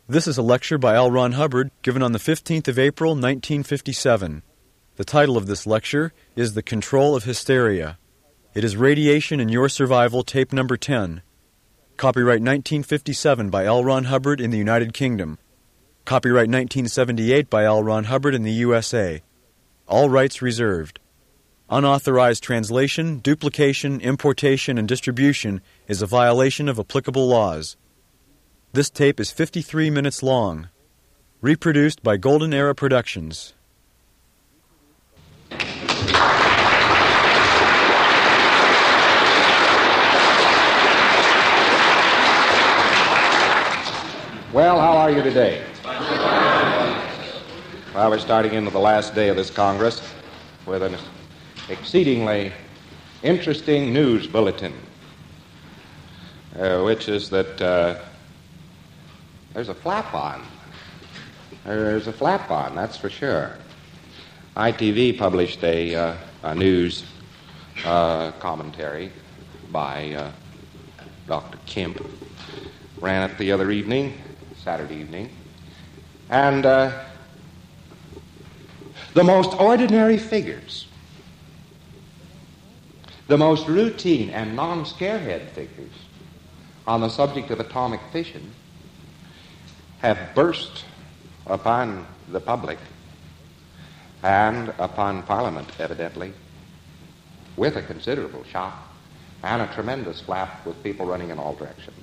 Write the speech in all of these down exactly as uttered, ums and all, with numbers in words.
This is a lecture by L. Ron Hubbard given on the fifteenth of April, nineteen fifty-seven. The title of this lecture is The Control of Hysteria. It is Radiation and Your Survival, tape number ten. Copyright nineteen fifty-seven by L. Ron Hubbard in the United Kingdom. Copyright nineteen seventy-eight by L. Ron Hubbard in the U S A. All rights reserved. Unauthorized translation, duplication, importation, and distribution is a violation of applicable laws. This tape is fifty-three minutes long. Reproduced by Golden Era Productions. Well, how are you today? Well, we're starting into the last day of this Congress with an exceedingly interesting news bulletin, uh, which is that uh, there's a flap on. There's a flap on, that's for sure. I T V published a, uh, a news uh, commentary by uh, Doctor Kemp. Ran it the other evening, Saturday evening. And uh, the most ordinary figures, the most routine and non-scarehead figures on the subject of atomic fission have burst upon the public and upon Parliament, evidently, with a considerable shock and a tremendous flap with people running in all directions.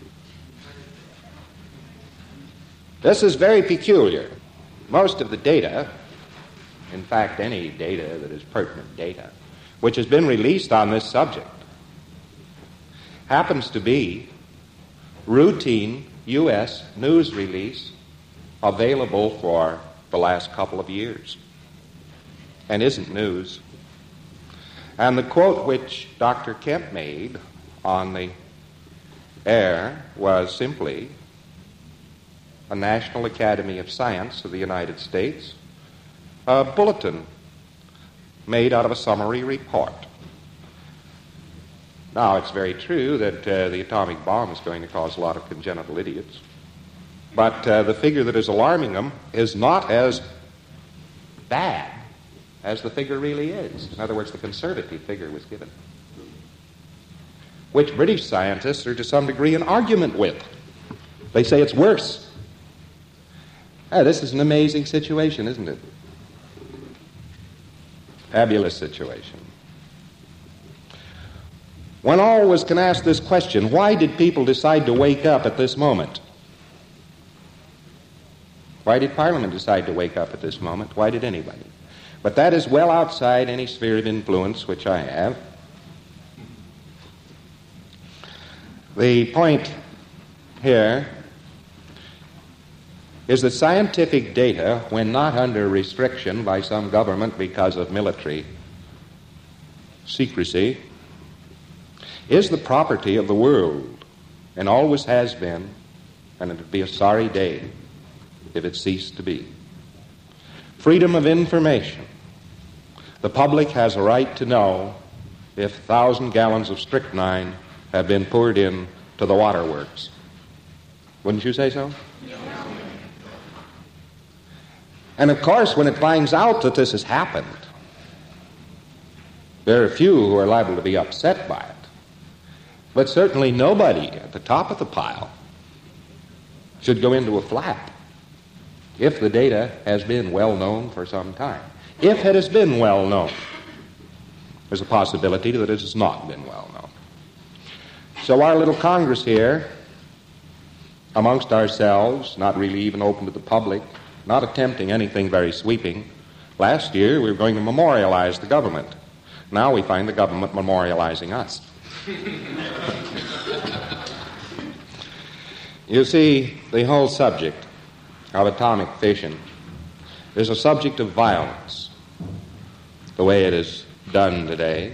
This is very peculiar. Most of the data, in fact, any data that is pertinent data, which has been released on this subject, happens to be routine U S news release available for the last couple of years and isn't news. And the quote which Doctor Kemp made on the air was simply a National Academy of Science of the United States, a bulletin made out of a summary report. Now, it's very true that uh, the atomic bomb is going to cause a lot of congenital idiots, but uh, the figure that is alarming them is not as bad as the figure really is. In other words, the conservative figure was given, which British scientists are to some degree in argument with. They say it's worse. Ah, this is an amazing situation, isn't it? Fabulous situation. When Orwell can ask this question, why did people decide to wake up at this moment? Why did Parliament decide to wake up at this moment? Why did anybody? But that is well outside any sphere of influence which I have. The point here is that scientific data, when not under restriction by some government because of military secrecy, is the property of the world, and always has been, and it would be a sorry day if it ceased to be. Freedom of information. The public has a right to know if a thousand gallons of strychnine have been poured in to the waterworks. Wouldn't you say so? Yeah. And of course, when it finds out that this has happened, there are few who are liable to be upset by it. But certainly nobody at the top of the pile should go into a flap if the data has been well known for some time. If it has been well known, there's a possibility that it has not been well known. So our little Congress here, amongst ourselves, not really even open to the public, not attempting anything very sweeping. Last year we were going to memorialize the government. Now we find the government memorializing us. You see, the whole subject of atomic fission is a subject of violence, the way it is done today.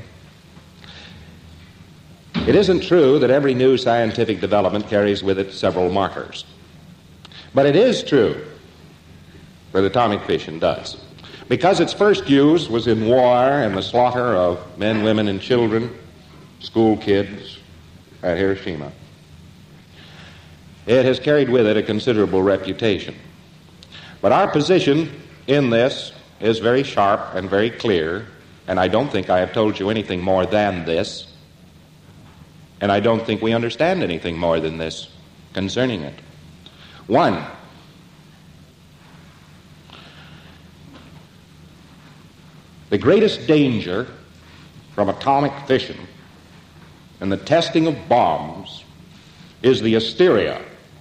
It isn't true that every new scientific development carries with it several martyrs. But it is true that atomic fission does. Because its first use was in war and the slaughter of men, women, and children, school kids at Hiroshima. it has carried with it a considerable reputation. But our position in this is very sharp and very clear, and I don't think I have told you anything more than this, and I don't think we understand anything more than this concerning it. One, the greatest danger from atomic fission and the testing of bombs is the hysteria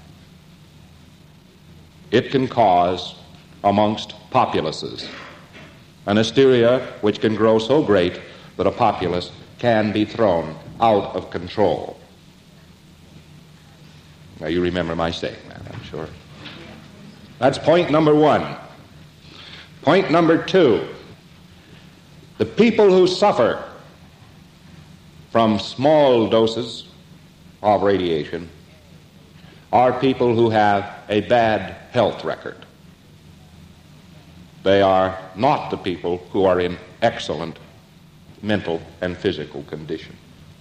it can cause amongst populaces, an hysteria which can grow so great that a populace can be thrown out of control. Now, you remember my saying that, I'm sure. That's point number one. Point number two, the people who suffer from small doses of radiation are people who have a bad health record. They are not the people who are in excellent mental and physical condition.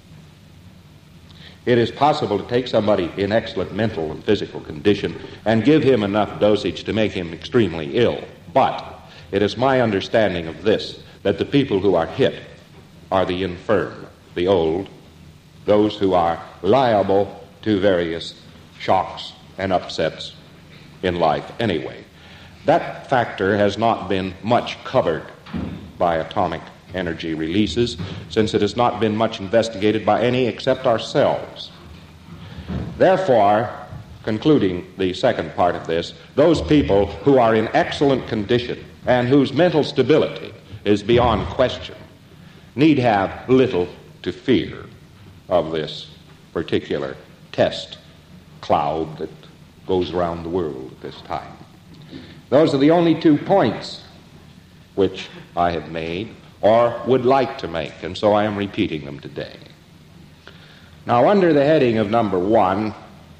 It is possible to take somebody in excellent mental and physical condition and give him enough dosage to make him extremely ill. But it is my understanding of this, that the people who are hit are the infirm, the old, those who are liable to various shocks and upsets in life anyway. That factor has not been much covered by atomic energy releases, since it has not been much investigated by any except ourselves. Therefore, concluding the second part of this, those people who are in excellent condition and whose mental stability is beyond question need have little to fear of this particular test cloud that goes around the world at this time. Those are the only two points which I have made or would like to make, and so I am repeating them today. Now, under the heading of number one,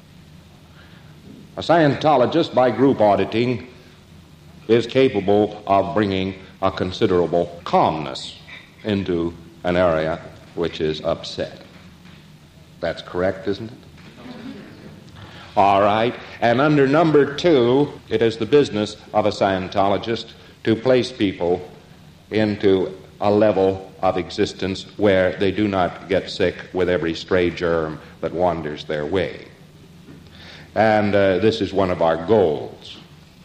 a Scientologist, by group auditing, is capable of bringing a considerable calmness into an area which is upset. That's correct, isn't it? All right. And under number two, it is the business of a Scientologist to place people into a level of existence where they do not get sick with every stray germ that wanders their way. And uh, this is one of our goals.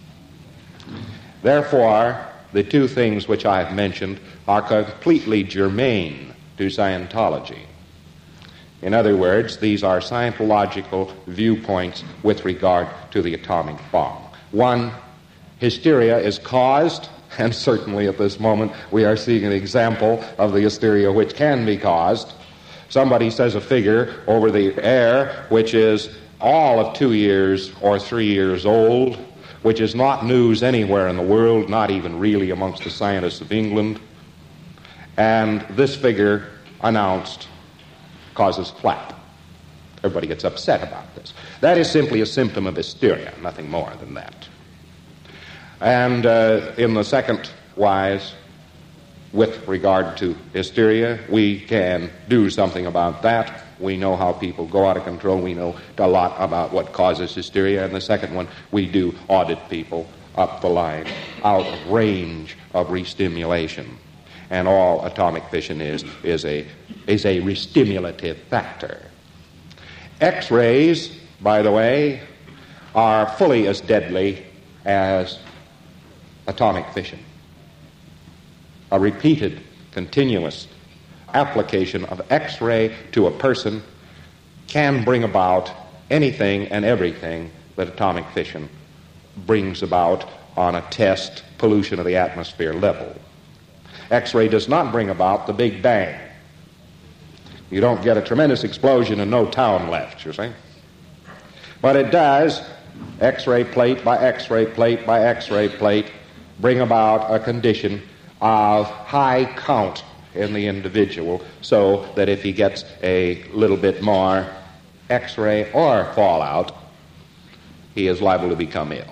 Therefore, the two things which I have mentioned are completely germane to Scientology. In other words, these are Scientological viewpoints with regard to the atomic bomb. One, hysteria is caused, and certainly at this moment we are seeing an example of the hysteria which can be caused. Somebody says a figure over the air which is all of two years or three years old, which is not news anywhere in the world, not even really amongst the scientists of England. And this figure announced causes flap. Everybody gets upset about this. That is simply a symptom of hysteria, nothing more than that. And uh, in the second wise, with regard to hysteria, we can do something about that. We know how people go out of control. We know a lot about what causes hysteria. And the second one, we do audit people up the line, out of range of restimulation. And all atomic fission is is a is a restimulative factor. X-rays, by the way, are fully as deadly as atomic fission. A repeated, continuous application of X-ray to a person can bring about anything and everything that atomic fission brings about on a test pollution of the atmosphere level. X-ray does not bring about the Big Bang. You don't get a tremendous explosion and no town left, you see. But it does, X-ray plate by X-ray plate by X-ray plate, bring about a condition of high count in the individual, so that if he gets a little bit more X-ray or fallout, he is liable to become ill.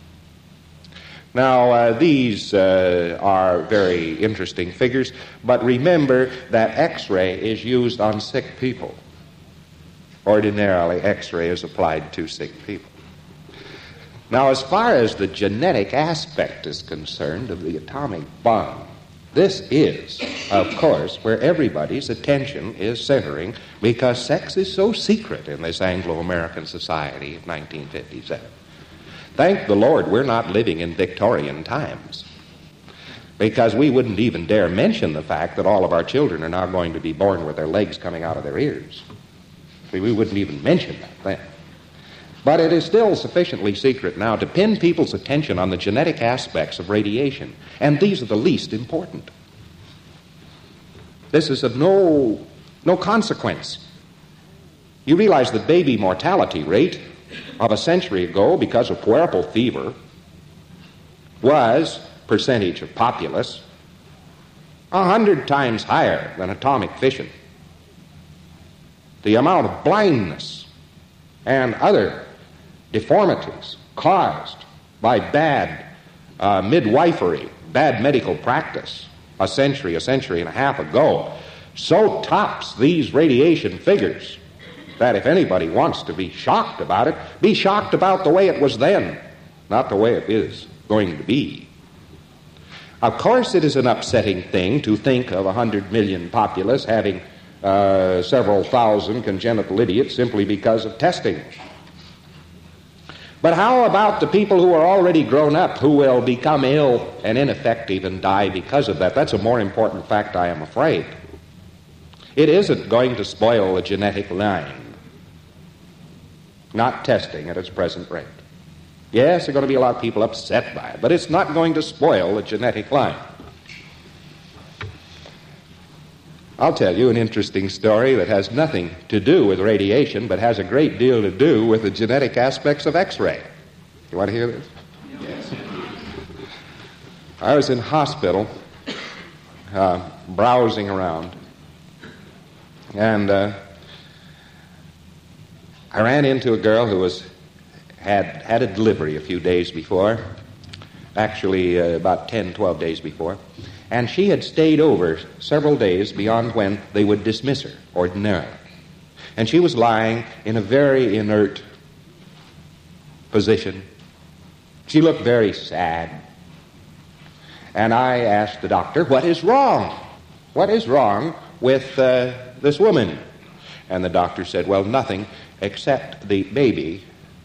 Now, uh, these uh, are very interesting figures, but remember that X-ray is used on sick people. ordinarily X-ray is applied to sick people. Now, as far as the genetic aspect is concerned of the atomic bomb, this is, of course, where everybody's attention is centering, because sex is so secret in this Anglo-American society of nineteen fifty-seven. Thank the Lord we're not living in Victorian times, because we wouldn't even dare mention the fact that all of our children are now going to be born with their legs coming out of their ears. We, we wouldn't even mention that then. But it is still sufficiently secret now to pin people's attention on the genetic aspects of radiation, and these are the least important. This is of no, no consequence. You realize the baby mortality rate of a century ago because of puerperal fever was, percentage of populace, a hundred times higher than atomic fission. The amount of blindness and other deformities caused by bad uh, midwifery, bad medical practice a century, a century and a half ago, so tops these radiation figures that if anybody wants to be shocked about it, be shocked about the way it was then, not the way it is going to be. Of course, it is an upsetting thing to think of a hundred million populace having uh, several thousand congenital idiots simply because of testing. But how about the people who are already grown up who will become ill and ineffective and die because of that? That's a more important fact, I am afraid. It isn't going to spoil the genetic line, not testing at its present rate. Yes, there are going to be a lot of people upset by it, but it's not going to spoil the genetic line. I'll tell you an interesting story that has nothing to do with radiation, but has a great deal to do with the genetic aspects of X-ray. You want to hear this? Yes. I was in hospital, uh, browsing around, and uh, I ran into a girl who was had had a delivery a few days before, actually uh, about ten, twelve days before. And she had stayed over several days beyond when they would dismiss her ordinarily. And she was lying in a very inert position. She looked very sad. And I asked the doctor, what is wrong? What is wrong with uh, this woman? And the doctor said, well, nothing except the baby,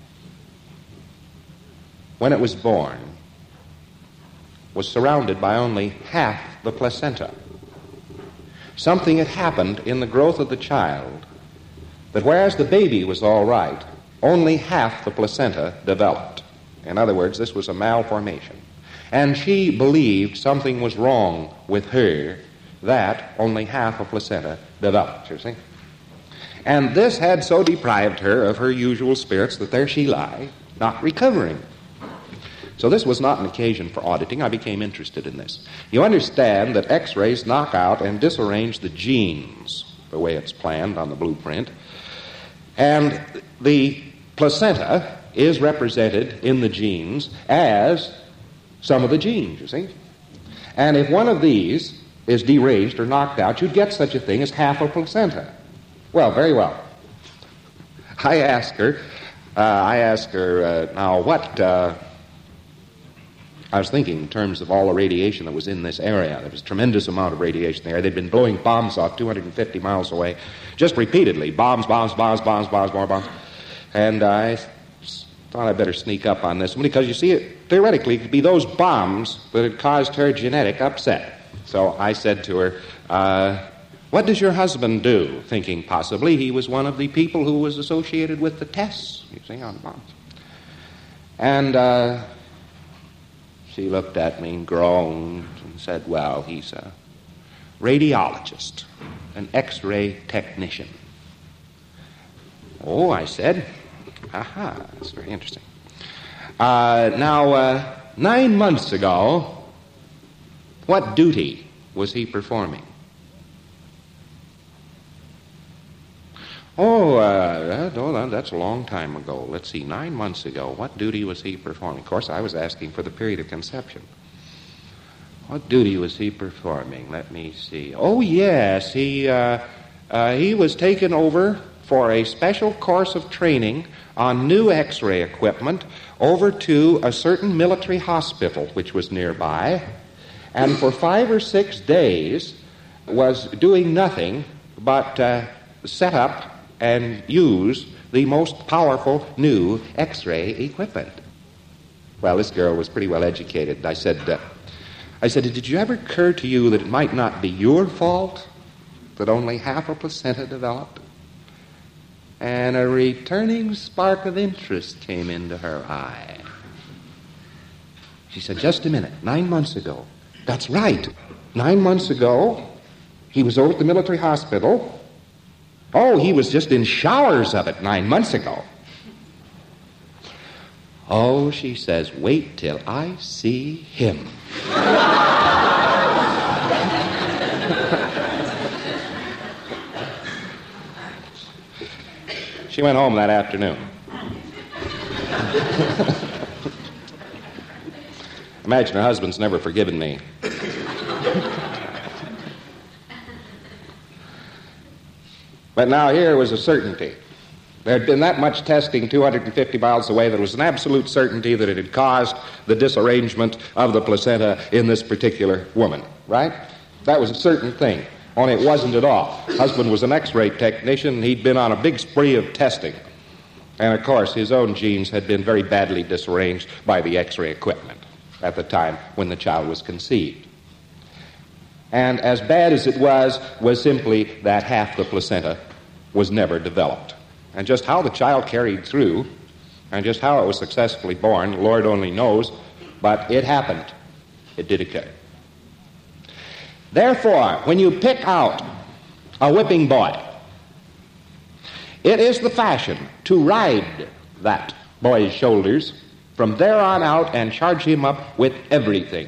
when it was born, was surrounded by only half the placenta. Something had happened in the growth of the child that whereas the baby was all right, only half the placenta developed. In other words, this was a malformation. And she believed something was wrong with her that only half a placenta developed, you see. And this had so deprived her of her usual spirits that there she lay, not recovering. So this was not an occasion for auditing. I became interested in this. You understand that X-rays knock out and disarrange the genes the way it's planned on the blueprint. And the placenta is represented in the genes as some of the genes, you see. And if one of these is deranged or knocked out, you'd get such a thing as half a placenta. Well, very well. I asked her, uh, I asked her, uh, now what... Uh, I was thinking in terms of all the radiation that was in this area. There was a tremendous amount of radiation there. They'd been blowing bombs off two hundred fifty miles away, just repeatedly. Bombs, bombs, bombs, bombs, bombs, more bombs. And I thought I'd better sneak up on this one because, you see, it, theoretically, it could be those bombs that had caused her genetic upset. So I said to her, uh, what does your husband do? Thinking possibly he was one of the people who was associated with the tests, you see, on bombs. And... Uh, She looked at me and groaned and said, well, he's a radiologist, an X-ray technician. Oh, I said, aha, that's very interesting. Uh, now, uh, nine months ago, what duty was he performing? Oh, uh, that, oh, that's a long time ago. Let's see, nine months ago, what duty was he performing? Of course, I was asking for the period of conception. What duty was he performing? Let me see. Oh, yes, he uh, uh, he was taken over for a special course of training on new X-ray equipment over to a certain military hospital which was nearby, and for five or six days was doing nothing but uh, set up and use the most powerful new X-ray equipment. Well, this girl was pretty well educated. I said, uh, I said, did you ever occur to you that it might not be your fault that only half a placenta developed? And a returning spark of interest came into her eye. She said, just a minute, nine months ago. That's right. Nine months ago, he was over at the military hospital. Oh, he was just in showers of it nine months ago. Oh, she says, wait till I see him. She went home that afternoon. Imagine her husband's never forgiven me. But now here was a certainty. There had been that much testing two hundred fifty miles away that it was an absolute certainty that it had caused the disarrangement of the placenta in this particular woman, right? That was a certain thing, only it wasn't at all. Husband was an X-ray technician, and he'd been on a big spree of testing. And, of course, his own genes had been very badly disarranged by the X-ray equipment at the time when the child was conceived. And as bad as it was, was simply that half the placenta was never developed. And just how the child carried through, and just how it was successfully born, the Lord only knows, but it happened. It did occur. Therefore, when you pick out a whipping boy, it is the fashion to ride that boy's shoulders from there on out and charge him up with everything.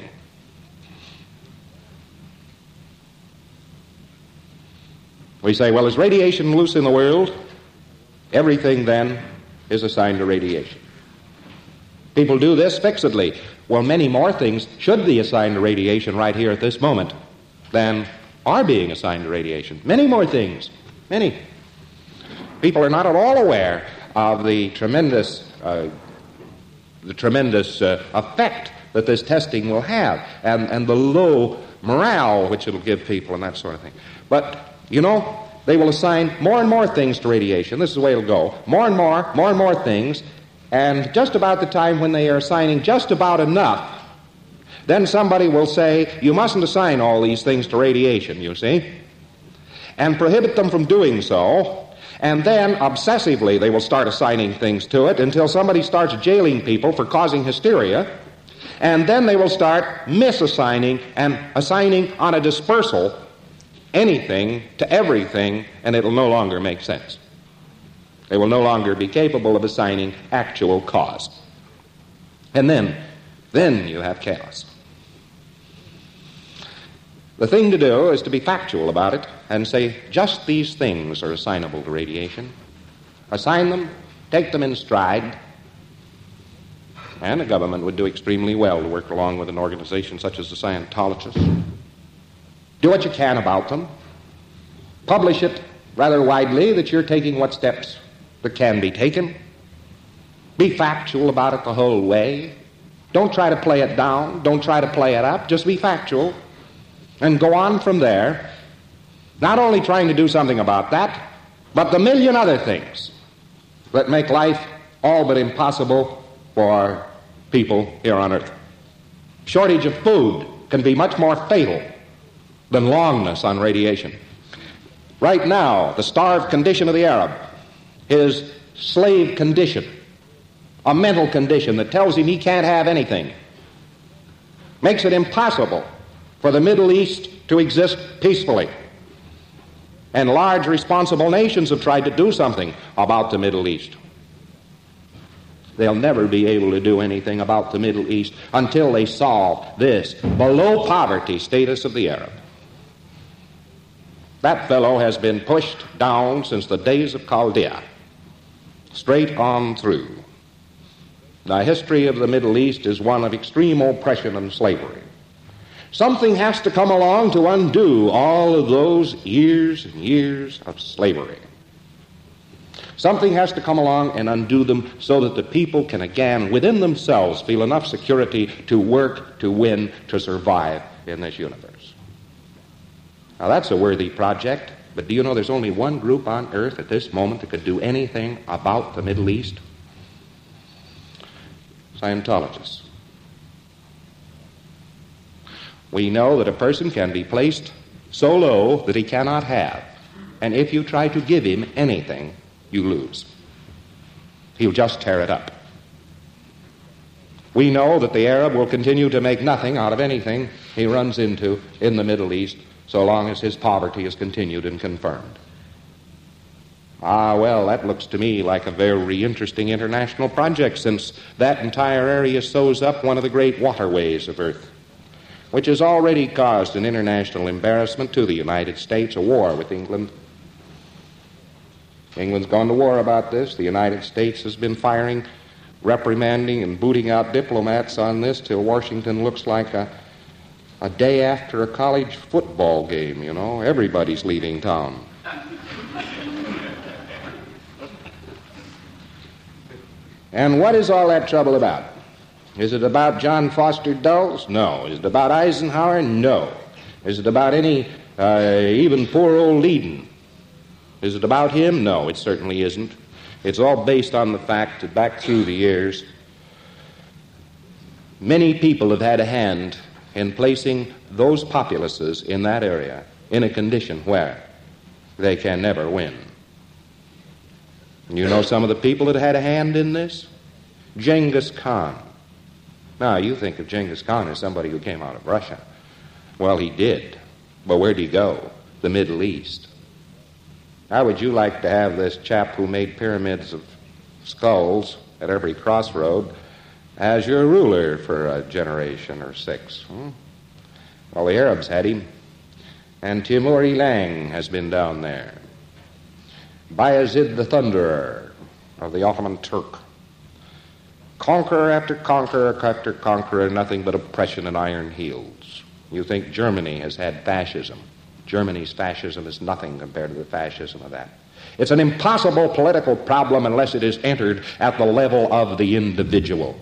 We say, well, is radiation loose in the world? Everything, then, is assigned to radiation. People do this fixedly. Well, many more things should be assigned to radiation right here at this moment than are being assigned to radiation. Many more things. Many. People are not at all aware of the tremendous, uh, the tremendous uh, effect that this testing will have, and, and the low morale which it'll give people and that sort of thing. But you know, they will assign more and more things to radiation. This is the way it'll go. More and more, more and more things. And just about the time when they are assigning just about enough, then somebody will say, you mustn't assign all these things to radiation, you see, and prohibit them from doing so. And then, obsessively, they will start assigning things to it until somebody starts jailing people for causing hysteria. And then they will start misassigning and assigning on a dispersal anything to everything, and it'll no longer make sense. They will no longer be capable of assigning actual cause. And then, then you have chaos. The thing to do is to be factual about it and say, just these things are assignable to radiation. Assign them, take them in stride, and the government would do extremely well to work along with an organization such as the Scientologists. Do what you can about them. Publish it rather widely that you're taking what steps that can be taken. Be factual about it the whole way. Don't try to play it down. Don't try to play it up. Just be factual and go on from there, not only trying to do something about that, but the million other things that make life all but impossible for people here on earth. Shortage of food can be much more fatal than longness on radiation. Right now, the starved condition of the Arab, his slave condition, a mental condition that tells him he can't have anything, makes it impossible for the Middle East to exist peacefully. And large responsible nations have tried to do something about the Middle East. They'll never be able to do anything about the Middle East until they solve this below poverty status of the Arab. That fellow has been pushed down since the days of Chaldea, straight on through. The history of the Middle East is one of extreme oppression and slavery. Something has to come along to undo all of those years and years of slavery. Something has to come along and undo them so that the people can again, within themselves, feel enough security to work, to win, to survive in this universe. Now, that's a worthy project, but do you know there's only one group on earth at this moment that could do anything about the Middle East? Scientologists. We know that a person can be placed so low that he cannot have, and if you try to give him anything, you lose. He'll just tear it up. We know that the Arab will continue to make nothing out of anything he runs into in the Middle East so long as his poverty is continued and confirmed. Ah, well, that looks to me like a very interesting international project, since that entire area sews up one of the great waterways of Earth, which has already caused an international embarrassment to the United States, a war with England. England's gone to war about this. The United States has been firing, reprimanding, and booting out diplomats on this till Washington looks like a, a day after a college football game, you know. Everybody's leaving town. And what is all that trouble about? Is it about John Foster Dulles? No. Is it about Eisenhower? No. Is it about any, uh, even poor old Eden? Is it about him? No, it certainly isn't. It's all based on the fact that back through the years, many people have had a hand in placing those populaces in that area in a condition where they can never win. You know some of the people that had a hand in this? Genghis Khan. Now, you think of Genghis Khan as somebody who came out of Russia. Well, he did. But where'd he go? The Middle East. How would you like to have this chap who made pyramids of skulls at every crossroad as your ruler for a generation or six? Hmm? Well, the Arabs had him, and Timur Ilang has been down there. Bayezid the Thunderer of the Ottoman Turk. Conqueror after conqueror after conqueror, nothing but oppression and iron heels. You think Germany has had fascism. Germany's fascism is nothing compared to the fascism of that. It's an impossible political problem unless it is entered at the level of the individual.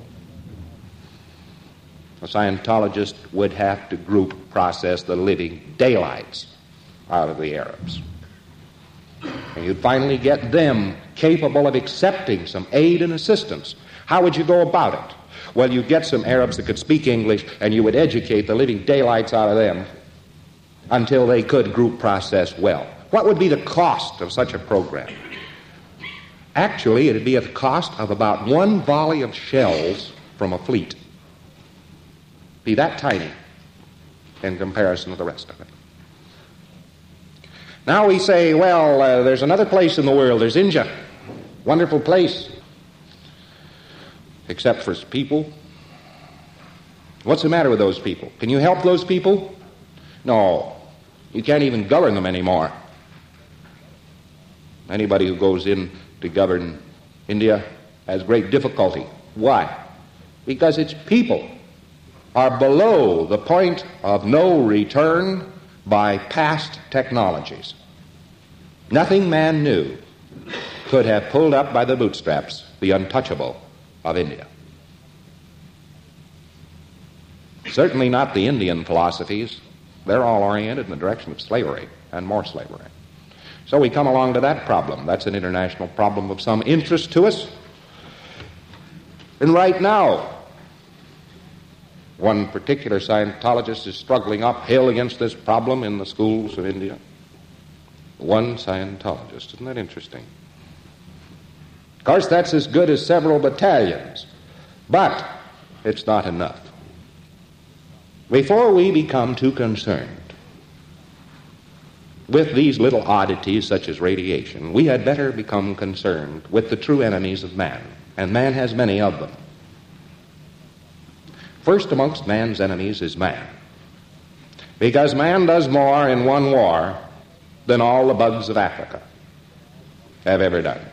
A Scientologist would have to group process the living daylights out of the Arabs. And you'd finally get them capable of accepting some aid and assistance. How would you go about it? Well, you'd get some Arabs that could speak English, and you would educate the living daylights out of them until they could group process well. What would be the cost of such a program? Actually, it would be at the cost of about one volley of shells from a fleet. Be that tiny in comparison to the rest of it. Now we say, well, uh, there's another place in the world. There's India. Wonderful place. Except for people. What's the matter with those people? Can you help those people? No. You can't even govern them anymore. Anybody who goes in to govern India has great difficulty. Why? Because its people are below the point of no return by past technologies. Nothing man knew could have pulled up by the bootstraps the untouchable of India. Certainly not the Indian philosophies. They're all oriented in the direction of slavery and more slavery. So we come along to that problem. That's an international problem of some interest to us. And right now, one particular Scientologist is struggling uphill against this problem in the schools of India. One Scientologist. Isn't that interesting? Of course, that's as good as several battalions, but it's not enough. Before we become too concerned with these little oddities such as radiation, we had better become concerned with the true enemies of man, and man has many of them. First amongst man's enemies is man, because man does more in one war than all the bugs of Africa have ever done.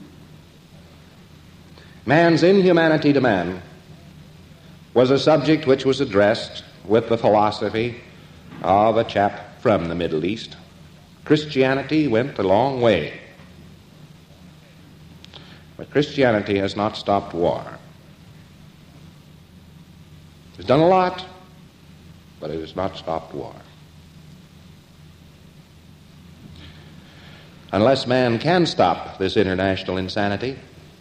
Man's inhumanity to man was a subject which was addressed with the philosophy of a chap from the Middle East. Christianity went a long way But Christianity has not stopped war. It's done a lot, but it has not stopped war. Unless man can stop this international insanity,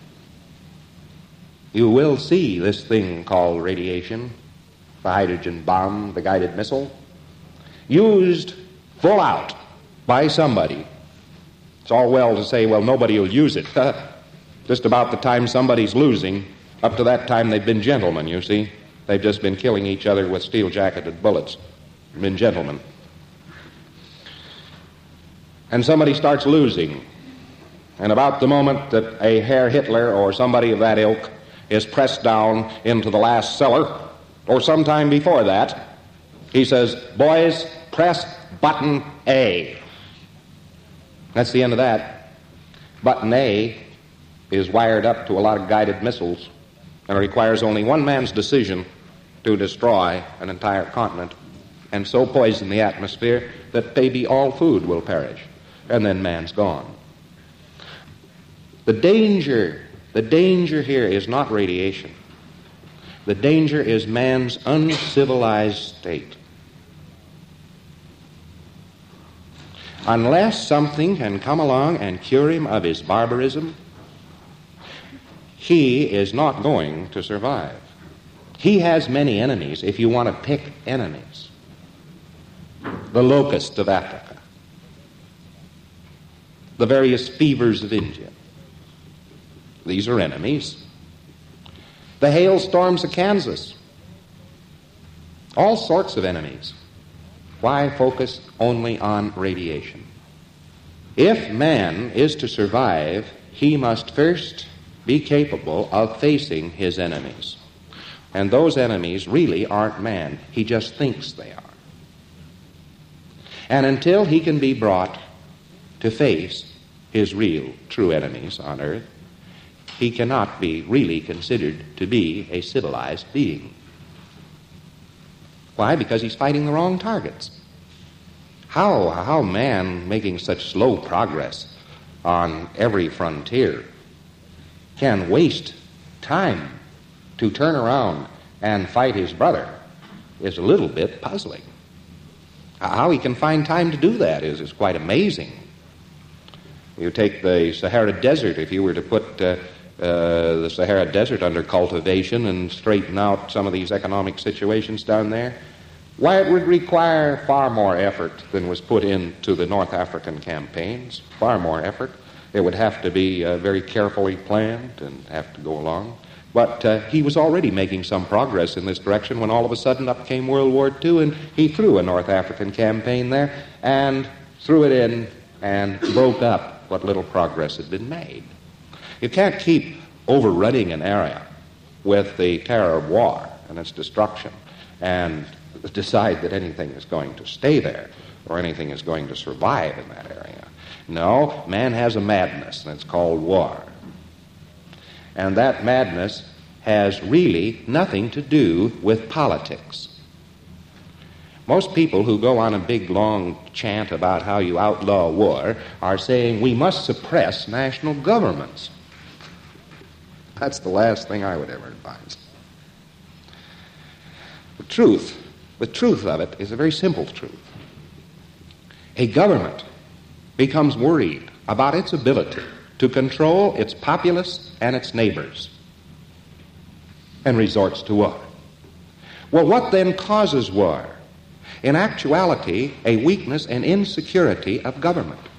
you will see this thing called radiation, the hydrogen bomb, the guided missile, used full out by somebody. It's all well to say, well, nobody will use it. Just about the time somebody's losing, up to that time they've been gentlemen, you see. They've just been killing each other with steel-jacketed bullets. They've been gentlemen. And somebody starts losing. And about the moment that a Herr Hitler or somebody of that ilk is pressed down into the last cellar, or sometime before that, he says, boys, press button A. That's the end of that. Button A is wired up to a lot of guided missiles, and it requires only one man's decision to destroy an entire continent and so poison the atmosphere that maybe all food will perish, and then man's gone. The danger, the danger here is not radiation. The danger is man's uncivilized state. Unless something can come along and cure him of his barbarism, he is not going to survive. He has many enemies, if you want to pick enemies. The locust of Africa, the various fevers of India. These are enemies. The hailstorms of Kansas. All sorts of enemies. Why focus only on radiation? If man is to survive, he must first be capable of facing his enemies. And those enemies really aren't man. He just thinks they are. And until he can be brought to face his real, true enemies on earth, he cannot be really considered to be a civilized being. Why? Because he's fighting the wrong targets. How, how man, making such slow progress on every frontier, can waste time to turn around and fight his brother is a little bit puzzling. How he can find time to do that is, is quite amazing. You take the Sahara Desert, if you were to put uh, uh, the Sahara Desert under cultivation and straighten out some of these economic situations down there, why, it would require far more effort than was put into the North African campaigns, far more effort. It would have to be uh, very carefully planned and have to go along. But uh, he was already making some progress in this direction when all of a sudden up came World War Two, and he threw a North African campaign there and threw it in and broke up what little progress had been made. You can't keep overrunning an area with the terror of war and its destruction and decide that anything is going to stay there or anything is going to survive in that area. No, man has a madness, and it's called war. And that madness has really nothing to do with politics. Most people who go on a big, long chant about how you outlaw war are saying we must suppress national governments. That's the last thing I would ever advise. The truth, the truth of it is a very simple truth. A government becomes worried about its ability to control its populace and its neighbors and resorts to war. Well, what then causes war? In actuality, a weakness and insecurity of government.